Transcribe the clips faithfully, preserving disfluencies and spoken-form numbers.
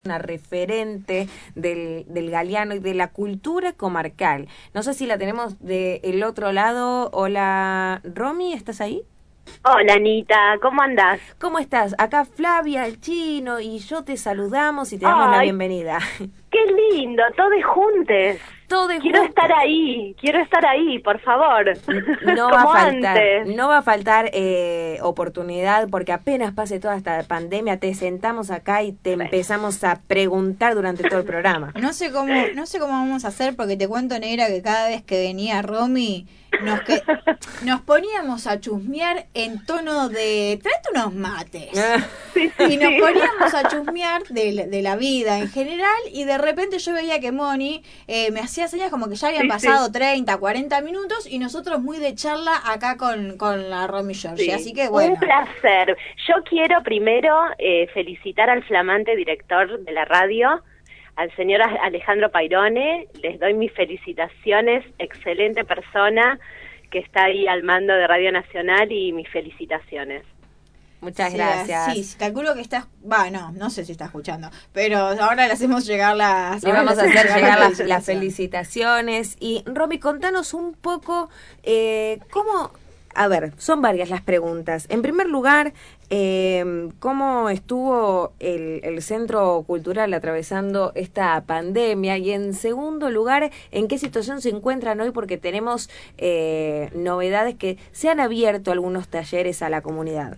Una referente del, del Galiano y de la cultura comarcal. No sé si la tenemos del otro lado. Hola, Romy, ¿estás ahí? Hola, Anita, ¿cómo andás? ¿Cómo estás? Acá Flavia, el chino, y yo te saludamos y te damos Ay, la bienvenida. ¡Qué lindo! Todos juntos. Todos Quiero juntos. estar ahí, quiero estar ahí, por favor. No va a Como faltar, antes. no va a faltar eh, oportunidad, porque apenas pase toda esta pandemia, te sentamos acá y te empezamos a preguntar durante todo el programa. No sé cómo, no sé cómo vamos a hacer, porque te cuento, negra, que cada vez que venía Romy, nos que nos poníamos a chusmear en tono de tráete unos mates. Sí, sí, Y nos sí. poníamos a chusmear de, de la vida en general, y de repente yo veía que Moni eh, me hacía señas como que ya habían Sí, pasado sí. treinta, cuarenta minutos, y nosotros muy de charla acá con, con la Romy Giorgi. Sí, Así que bueno. un placer. Yo quiero primero eh, felicitar al flamante director de la radio, al señor Alejandro Pairone. Les doy mis felicitaciones, excelente persona que está ahí al mando de Radio Nacional, y mis felicitaciones. Muchas Sí, gracias. Sí, calculo que está, va, no, no sé si está escuchando, pero ahora le hacemos llegar las... Le vamos a hacer hacemos llegar las, la las felicitaciones. Y Romy, contanos un poco eh, cómo... A ver, son varias las preguntas. En primer lugar, eh, ¿cómo estuvo el, el Centro Cultural atravesando esta pandemia? Y en segundo lugar, ¿en qué situación se encuentran hoy? Porque tenemos eh, novedades que se han abierto algunos talleres a la comunidad.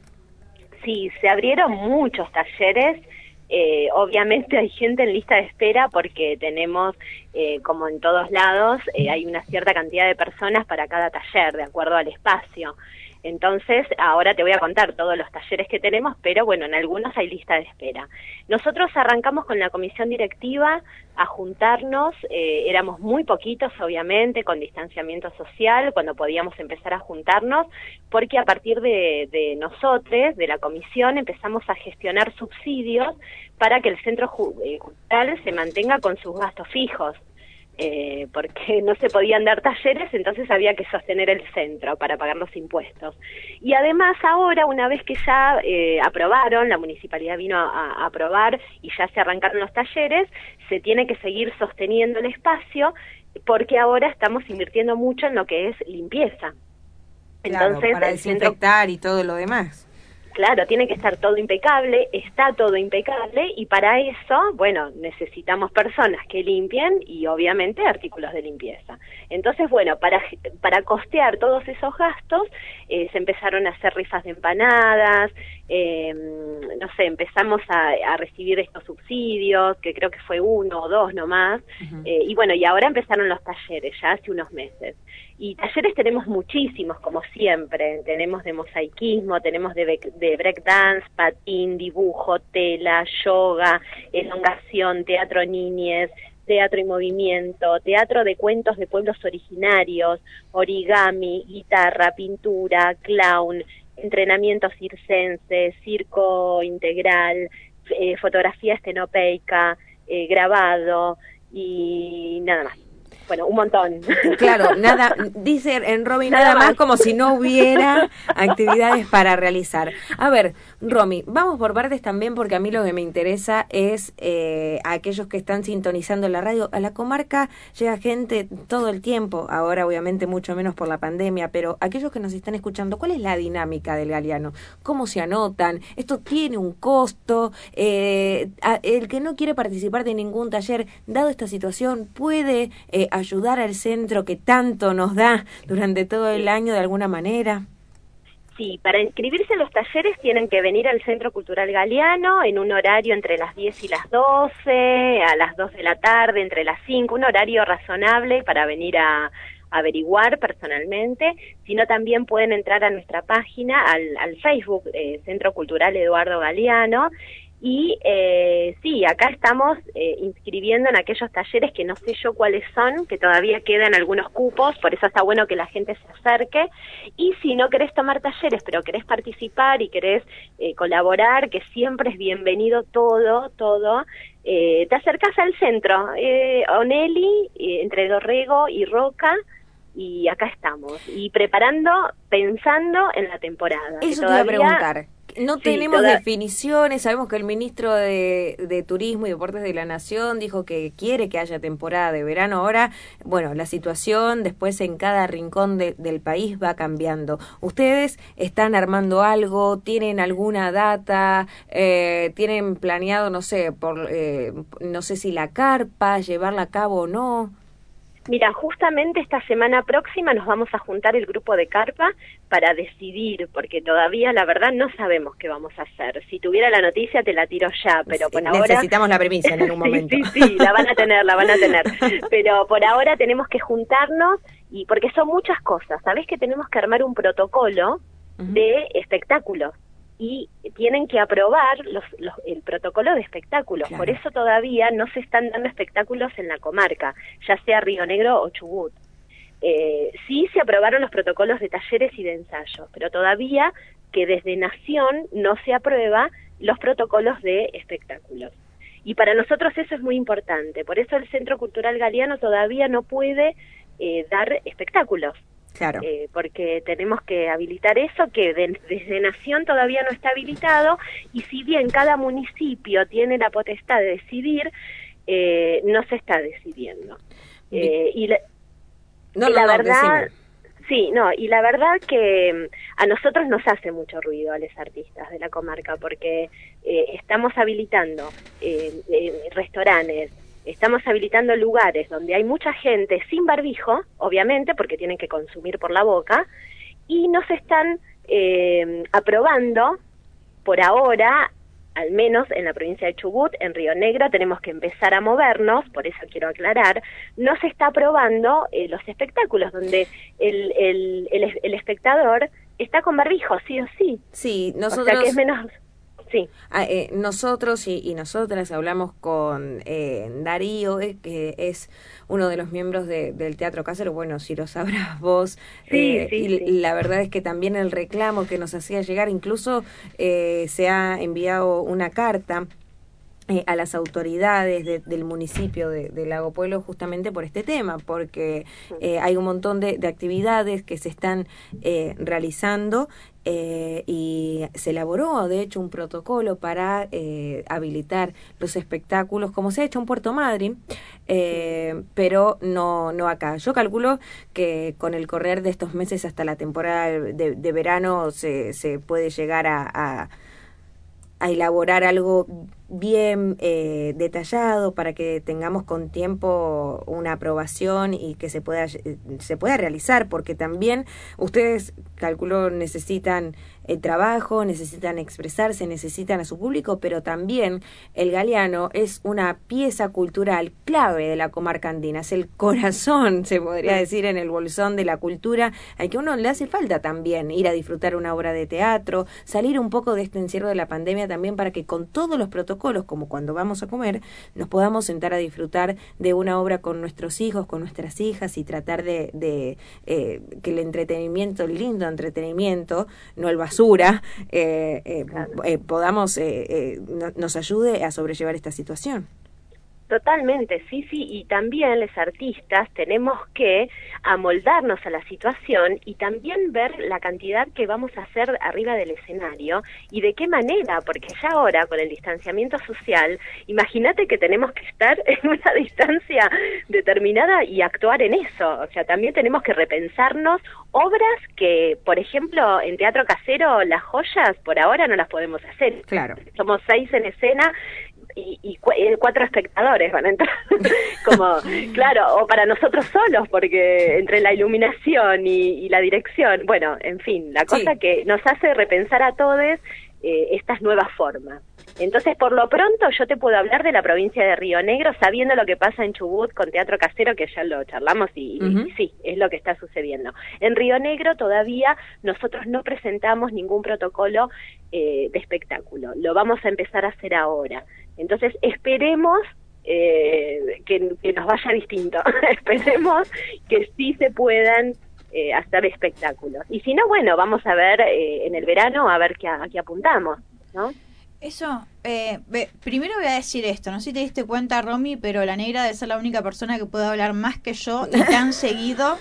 Sí, se abrieron muchos talleres. Eh, obviamente hay gente en lista de espera porque tenemos, eh, como en todos lados, eh, hay una cierta cantidad de personas para cada taller, de acuerdo al espacio. Entonces, ahora te voy a contar todos los talleres que tenemos, pero bueno, en algunos hay lista de espera. Nosotros arrancamos con la comisión directiva a juntarnos, eh, éramos muy poquitos, obviamente, con distanciamiento social, cuando podíamos empezar a juntarnos, porque a partir de, de nosotros, de la comisión, empezamos a gestionar subsidios para que el centro cultural se mantenga con sus gastos fijos. Eh, porque no se podían dar talleres, entonces había que sostener el centro para pagar los impuestos. Y además ahora, una vez que ya eh, aprobaron, la municipalidad vino a, a aprobar y ya se arrancaron los talleres, se tiene que seguir sosteniendo el espacio, porque ahora estamos invirtiendo mucho en lo que es limpieza. Entonces, claro, para el desinfectar centro... y todo lo demás. Claro, tiene que estar todo impecable, está todo impecable, y para eso, bueno, necesitamos personas que limpien y obviamente artículos de limpieza. Entonces, bueno, para para costear todos esos gastos, eh, se empezaron a hacer rifas de empanadas, eh, no sé, empezamos a, a recibir estos subsidios, que creo que fue uno o dos nomás, uh-huh. eh, y bueno, y ahora empezaron los talleres, ya hace unos meses. Y talleres tenemos muchísimos, como siempre, tenemos de mosaicismo, tenemos de, de breakdance, patín, dibujo, tela, yoga, elongación, teatro niñez, teatro y movimiento, teatro de cuentos de pueblos originarios, origami, guitarra, pintura, clown, entrenamiento circense, circo integral, eh, fotografía estenopeica, eh, grabado y nada más. Bueno, un montón. Claro, nada, dice en Romy, nada, nada más. más como si no hubiera actividades para realizar. A ver, Romy, vamos por partes también, porque a mí lo que me interesa es eh, a aquellos que están sintonizando la radio. A la comarca llega gente todo el tiempo, ahora obviamente mucho menos por la pandemia, pero aquellos que nos están escuchando, ¿cuál es la dinámica del Galiano? ¿Cómo se anotan? ¿Esto tiene un costo? Eh, a, el que no quiere participar de ningún taller, dado esta situación, puede... Eh, ayudar al centro que tanto nos da durante todo el año de alguna manera? Sí, para inscribirse en los talleres tienen que venir al Centro Cultural Galiano en un horario entre las diez y las doce, a las dos de la tarde, entre las cinco, un horario razonable para venir a averiguar personalmente, sino también pueden entrar a nuestra página, al, al Facebook, eh, Centro Cultural Eduardo Galeano. Y eh, sí, acá estamos eh, inscribiendo en aquellos talleres que no sé yo cuáles son, que todavía quedan algunos cupos, por eso está bueno que la gente se acerque. Y si no querés tomar talleres, pero querés participar y querés eh, colaborar, que siempre es bienvenido todo, todo, eh, te acercás al centro, eh, Onelli, eh, entre Dorrego y Roca, y acá estamos, y preparando, pensando en la temporada. Eso te iba a preguntar. no Sí, tenemos toda... definiciones. Sabemos que el ministro de, de Turismo y Deportes de la Nación dijo que quiere que haya temporada de verano. Ahora, bueno, la situación después en cada rincón de, del país va cambiando. ¿Ustedes están armando algo? ¿Tienen alguna data? Eh, ¿Tienen planeado, no sé, por eh, no sé si la carpa, llevarla a cabo o no? Mira, justamente esta semana próxima nos vamos a juntar el grupo de carpa para decidir, porque todavía la verdad no sabemos qué vamos a hacer. Si tuviera la noticia te la tiro ya, pero por ahora... Necesitamos la premisa en algún momento. Sí, sí, sí, la van a tener, la van a tener. Pero por ahora tenemos que juntarnos, y porque son muchas cosas. Sabés que tenemos que armar un protocolo uh-huh. de espectáculos. Y tienen que aprobar los, los, el protocolo de espectáculos. Claro. Por eso todavía no se están dando espectáculos en la comarca, ya sea Río Negro o Chubut. Eh, sí se aprobaron los protocolos de talleres y de ensayos, pero todavía que desde Nación no se aprueba los protocolos de espectáculos. Y para nosotros eso es muy importante. Por eso el Centro Cultural Galeano todavía no puede eh, dar espectáculos. Claro. Eh, porque tenemos que habilitar eso, que de, desde Nación todavía no está habilitado, y si bien cada municipio tiene la potestad de decidir, eh, no se está decidiendo. Eh, y la, no, y no, la no, verdad, decime. sí, no, y la verdad que a nosotros nos hace mucho ruido a los artistas de la comarca, porque eh, estamos habilitando eh, eh, restaurantes, estamos habilitando lugares donde hay mucha gente sin barbijo, obviamente, porque tienen que consumir por la boca, y nos están eh, aprobando, por ahora, al menos en la provincia de Chubut, en Río Negro, tenemos que empezar a movernos, por eso quiero aclarar, no se está aprobando eh, los espectáculos, donde el, el, el, el espectador está con barbijo, sí o sí. Sí, nosotros... O sea que es menos... Sí. Ah, eh, nosotros y, y nosotras hablamos con eh, Darío, eh, que es uno de los miembros de, del Teatro Casero. Bueno, si lo sabrás vos. Sí, eh, sí, y sí. La verdad es que también el reclamo que nos hacía llegar, incluso eh, se ha enviado una carta Eh, a las autoridades de, del municipio de, de Lago Pueblo justamente por este tema, porque eh, hay un montón de, de actividades que se están eh, realizando eh, y se elaboró de hecho un protocolo para eh, habilitar los espectáculos como se ha hecho en Puerto Madryn, eh, pero no, no acá. Yo calculo que con el correr de estos meses hasta la temporada de, de verano se, se puede llegar a, a a elaborar algo bien eh, detallado para que tengamos con tiempo una aprobación y que se pueda se pueda realizar, porque también ustedes, calculo, necesitan el trabajo, necesitan expresarse, necesitan a su público, pero también el Galeano es una pieza cultural clave de la comarca andina, es el corazón, se podría decir, en el bolsón de la cultura, al que a uno le hace falta también ir a disfrutar una obra de teatro, salir un poco de este encierro de la pandemia también, para que con todos los protocolos, como cuando vamos a comer, nos podamos sentar a disfrutar de una obra con nuestros hijos, con nuestras hijas, y tratar de, de eh, que el entretenimiento, el lindo entretenimiento, no el basura, eh, eh, Claro. eh, podamos, eh, eh, no, nos ayude a sobrellevar esta situación. Totalmente, sí, sí, y también los artistas tenemos que amoldarnos a la situación y también ver la cantidad que vamos a hacer arriba del escenario y de qué manera, porque ya ahora con el distanciamiento social, imagínate que tenemos que estar en una distancia determinada y actuar en eso, o sea, también tenemos que repensarnos obras que, por ejemplo, en Teatro Casero, las joyas, por ahora no las podemos hacer. Claro. Somos seis en escena, y, y cu cuatro espectadores van a entrar, como, claro, o para nosotros solos, porque entre la iluminación y, y la dirección, bueno, en fin, la cosa sí. que nos hace repensar a todos eh, estas nuevas formas. Entonces, por lo pronto, yo te puedo hablar de la provincia de Río Negro, sabiendo lo que pasa en Chubut con Teatro Casero, que ya lo charlamos y, uh-huh. y sí, es lo que está sucediendo. En Río Negro todavía nosotros no presentamos ningún protocolo eh, de espectáculo, lo vamos a empezar a hacer ahora. Entonces, esperemos eh, que, que nos vaya distinto, esperemos que sí se puedan eh, hacer espectáculos. Y si no, bueno, vamos a ver eh, en el verano, a ver qué, a qué apuntamos, ¿no? Eso eh, ve, primero voy a decir esto, no sé si te diste cuenta, Romy, pero la negra debe ser la única persona que puede hablar más que yo y tan seguido.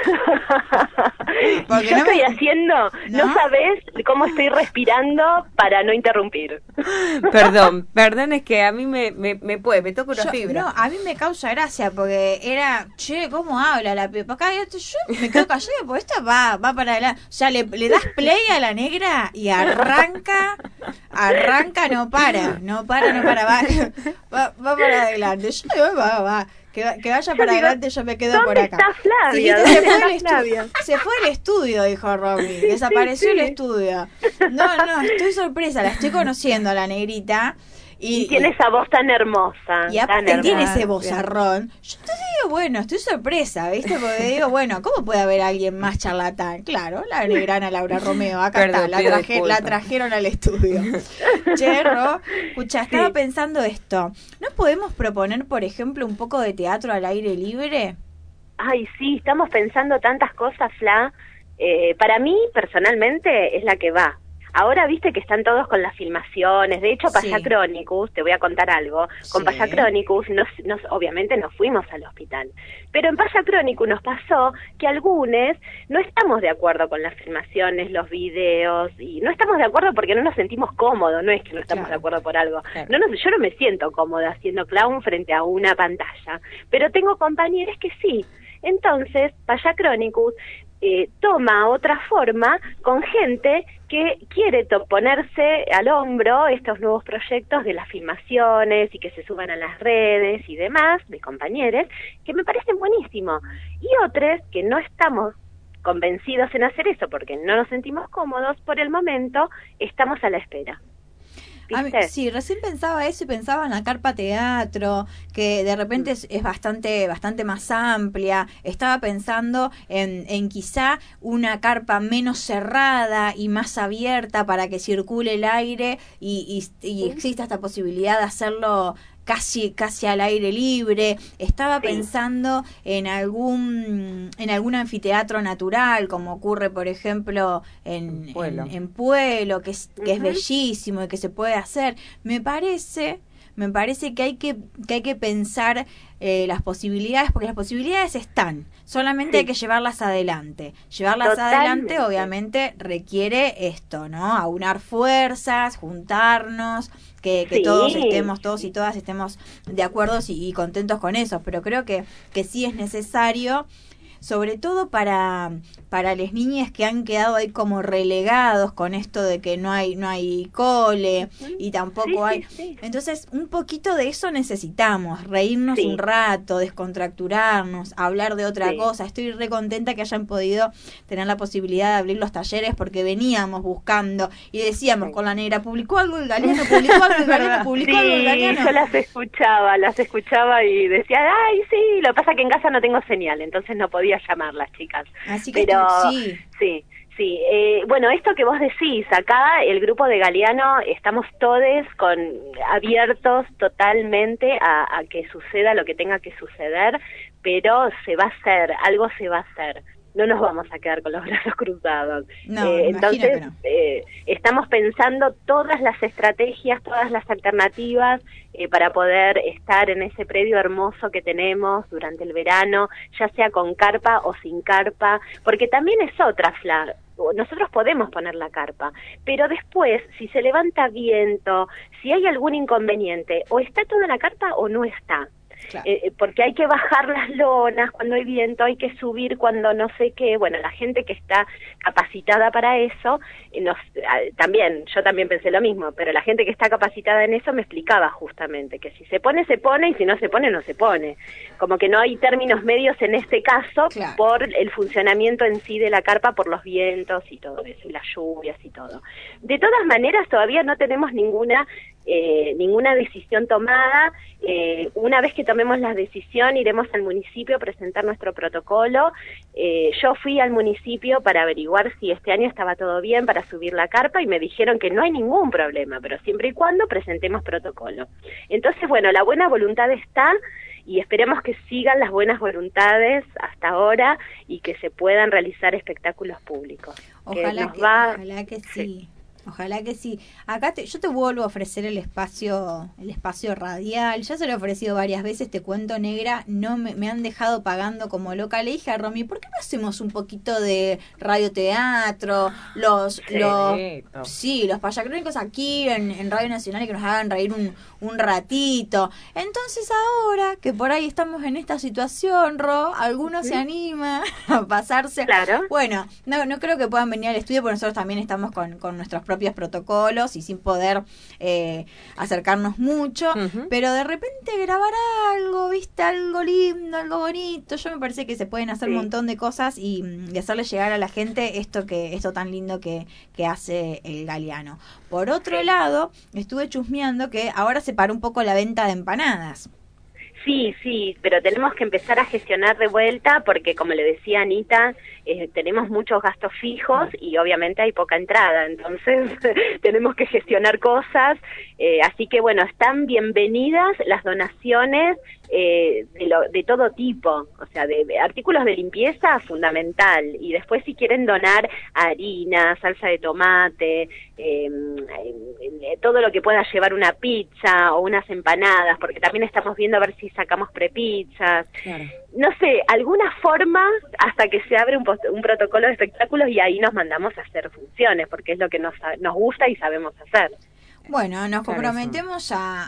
Porque yo no estoy me... haciendo, ¿no? no sabes cómo estoy respirando para no interrumpir. Perdón, perdón, es que a mí me, me, me puede, me toca una yo, fibra. No, a mí me causa gracia porque era, che, ¿cómo habla la Pepa? Acá yo, yo me quedo callada porque esta va, va para adelante. O sea, le, le das play a la negra y arranca, arranca, no para, no para, no para, va, va, va para adelante. Yo digo, va, va. Que, que vaya para digo, adelante, yo me quedo por acá. ¿Dónde está Flavia? Sí, se fue el estudio. Se fue el estudio, dijo Romy. Sí, Desapareció sí, sí. el estudio. No, no, estoy sorpresa, la estoy conociendo a la negrita. Y, y tiene esa voz tan hermosa. Y aparte tan tiene hermosa. ese vozarrón. Yo te digo, bueno, estoy sorpresa, ¿viste? Porque digo, bueno, ¿cómo puede haber alguien más charlatán? Claro, la negrana Laura Romeo, acá Perdón, está, la, traje, la trajeron al estudio. Cherro, escucha, estaba sí. pensando esto. ¿No podemos proponer, por ejemplo, un poco de teatro al aire libre? Ay, sí, estamos pensando tantas cosas, Fla. Eh, para mí, personalmente, es la que va. Ahora viste que están todos con las filmaciones, de hecho Paya sí. Chronicus, te voy a contar algo, con sí. Paya Chronicus nos, nos, obviamente nos fuimos al hospital, pero en Paya Chronicus nos pasó que algunos no estamos de acuerdo con las filmaciones, los videos, y no estamos de acuerdo porque no nos sentimos cómodos, no es que no estamos claro. de acuerdo por algo, claro. no, no, yo no me siento cómoda haciendo clown frente a una pantalla, pero tengo compañeros que sí. Entonces, Paya Chronicus eh, toma otra forma con gente que quiere ponerse al hombro estos nuevos proyectos de las filmaciones y que se suban a las redes y demás, de compañeros, que me parecen buenísimos. Y otros que no estamos convencidos en hacer eso porque no nos sentimos cómodos, por el momento estamos a la espera. A mí, sí, recién pensaba eso y pensaba en la carpa teatro, que de repente es, es bastante bastante más amplia. Estaba pensando en, en quizá una carpa menos cerrada y más abierta para que circule el aire y, y, y exista esta posibilidad de hacerlo casi casi al aire libre. Estaba sí. pensando en algún en algún anfiteatro natural, como ocurre por ejemplo en Pueblo, en, en Pueblo que es que uh-huh. es bellísimo y que se puede hacer. Me parece me parece que hay que que hay que pensar eh, las posibilidades, porque las posibilidades están, solamente sí. hay que llevarlas adelante. Llevarlas Totalmente. adelante obviamente requiere esto, ¿no? Aunar fuerzas, juntarnos, que, que sí. todos estemos, todos y todas estemos de acuerdo y, y contentos con eso, pero creo que, que sí es necesario, sobre todo para para las niñas que han quedado ahí como relegados con esto de que no hay no hay cole y tampoco sí, hay sí, sí. Entonces un poquito de eso necesitamos, reírnos sí. un rato, descontracturarnos, hablar de otra sí. cosa. Estoy re contenta que hayan podido tener la posibilidad de abrir los talleres porque veníamos buscando y decíamos sí. con la negra, publicó algo el Galeano, publicó algo el Galeano, publicó sí, algo el Galeano. Yo las escuchaba, las escuchaba y decía, ay sí, lo que pasa es que en casa no tengo señal, entonces no podía llamar las chicas. Así que pero tú, sí. sí, sí. Eh, bueno, esto que vos decís, acá el grupo de Galeano estamos todos con abiertos totalmente a, a que suceda lo que tenga que suceder, pero se va a hacer, algo se va a hacer. No nos vamos a quedar con los brazos cruzados. No, eh, entonces, no. eh, estamos pensando todas las estrategias, todas las alternativas eh, para poder estar en ese predio hermoso que tenemos durante el verano, ya sea con carpa o sin carpa, porque también es otra, Fla. Nosotros podemos poner la carpa, pero después, si se levanta viento, si hay algún inconveniente, o está toda la carpa o no está. Claro. Eh, porque hay que bajar las lonas cuando hay viento, hay que subir cuando no sé qué. Bueno, la gente que está capacitada para eso, eh, nos, eh, también, yo también pensé lo mismo, pero la gente que está capacitada en eso me explicaba justamente que si se pone, se pone, y si no se pone, no se pone. Como que no hay términos medios en este caso, claro. por el funcionamiento en sí de la carpa, por los vientos y todo eso, y las lluvias y todo. De todas maneras, todavía no tenemos ninguna Eh, ninguna decisión tomada. Eh, una vez que tomemos la decisión, iremos al municipio a presentar nuestro protocolo. Eh, yo fui al municipio para averiguar si este año estaba todo bien para subir la carpa y me dijeron que no hay ningún problema, pero siempre y cuando presentemos protocolo. Entonces, bueno, la buena voluntad está y esperemos que sigan las buenas voluntades hasta ahora y que se puedan realizar espectáculos públicos. Ojalá que, nos que, va... ojalá que sí. sí. Ojalá que sí. Acá te, yo te vuelvo a ofrecer el espacio, el espacio radial. Ya se lo he ofrecido varias veces, te cuento, negra. No me, me han dejado pagando como loca. Le dije a Romy, ¿por qué no hacemos un poquito de radioteatro? Los, Sí, los sí, los payacrónicos aquí en, en Radio Nacional y que nos hagan reír un, un ratito. Entonces ahora que por ahí estamos en esta situación, Ro, alguno ¿Sí? se anima a pasarse. Claro. Bueno, no, no creo que puedan venir al estudio porque nosotros también estamos con, con nuestros propios propios protocolos y sin poder eh, acercarnos mucho, uh-huh. pero de repente grabar algo, viste, algo lindo, algo bonito. Yo me parece que se pueden hacer sí. un montón de cosas y, y hacerle llegar a la gente esto que esto tan lindo que, que hace el Galeano. Por otro sí. lado, estuve chusmeando que ahora se paró un poco la venta de empanadas. Sí, sí, pero tenemos que empezar a gestionar de vuelta porque, como le decía Anita, eh, tenemos muchos gastos fijos y obviamente hay poca entrada, entonces tenemos que gestionar cosas, eh, así que bueno, están bienvenidas las donaciones eh, de, lo, de todo tipo, o sea, de, de artículos de limpieza, fundamental, y después si quieren donar harina, salsa de tomate, eh, eh, todo lo que pueda llevar una pizza o unas empanadas, porque también estamos viendo a ver si sacamos prepizzas, claro. no sé, alguna forma hasta que se abre un, post- un protocolo de espectáculos y ahí nos mandamos a hacer funciones, porque es lo que nos, nos gusta y sabemos hacer. Bueno, nos comprometemos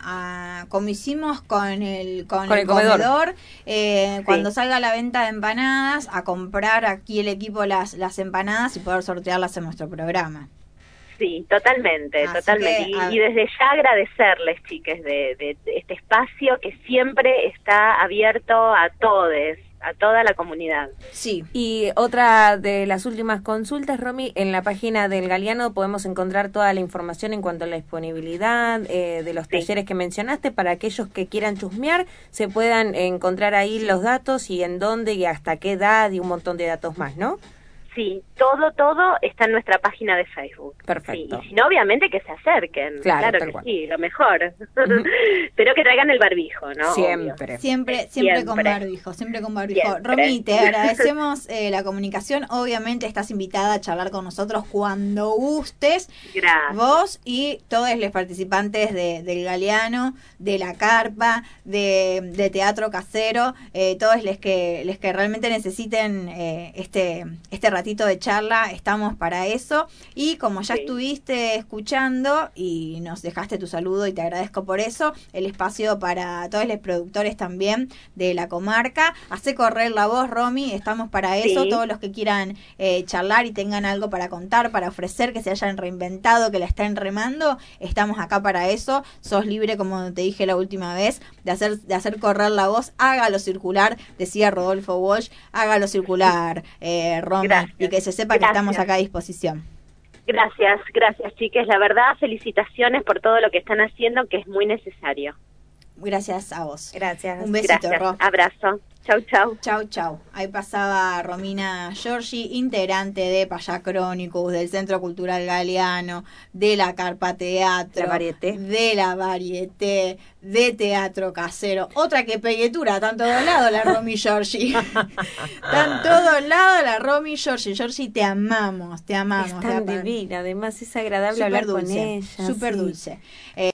a, a como hicimos con el con, con el, el comedor, comedor eh, sí. cuando salga la venta de empanadas, a comprar aquí el equipo las, las empanadas y poder sortearlas en nuestro programa. Sí, totalmente, Así totalmente. Que, y, y desde ya agradecerles, chiques, de, de, de este espacio que siempre está abierto a todes, a toda la comunidad. Sí. Y otra de las últimas consultas, Romy, en la página del Galeano podemos encontrar toda la información en cuanto a la disponibilidad eh, de los talleres sí. que mencionaste, para aquellos que quieran chusmear, se puedan encontrar ahí los datos y en dónde y hasta qué edad y un montón de datos más, ¿no? Sí, todo, todo está en nuestra página de Facebook. Perfecto. Sí, y si no, obviamente que se acerquen. Claro, claro que cual. sí, lo mejor. Uh-huh. Pero que traigan el barbijo, ¿no? Siempre. Siempre, siempre, siempre con barbijo, siempre con barbijo. Siempre. Romy, te agradecemos eh, la comunicación. Obviamente estás invitada a charlar con nosotros cuando gustes. Gracias. Vos y todos los participantes de, del Galeano, de la carpa, de, de teatro casero, eh, todos los que, les que realmente necesiten eh, este, este ratito de charla, estamos para eso. Y como ya sí. estuviste escuchando y nos dejaste tu saludo y te agradezco por eso, el espacio para todos los productores también de la comarca, hace correr la voz, Romy, estamos para eso, sí. todos los que quieran eh, charlar y tengan algo para contar, para ofrecer, que se hayan reinventado, que la estén remando, estamos acá para eso. Sos libre, como te dije la última vez, de hacer, de hacer correr la voz, hágalo circular, decía Rodolfo Walsh, hágalo circular, eh, Romy. Gracias. Y que se sepa gracias. que estamos acá a disposición. Gracias, gracias, chiques. La verdad, felicitaciones por todo lo que están haciendo, que es muy necesario. Gracias a vos. Gracias. Un besito, gracias. Ro. Abrazo. Chau, chau. Chau, chau. Ahí pasaba Romina Giorgi, integrante de Payacrónicos, del Centro Cultural Galeano, de la Carpa Teatro, la varieté. de la Varieté, de Teatro Casero. Otra que peguetura, está en todos lados la Romy Giorgi. Está en todos lados la Romy Giorgi. Giorgi, te amamos, te amamos. Es tan divina, además es agradable super hablar dulce, con ella. Súper sí. dulce. Eh,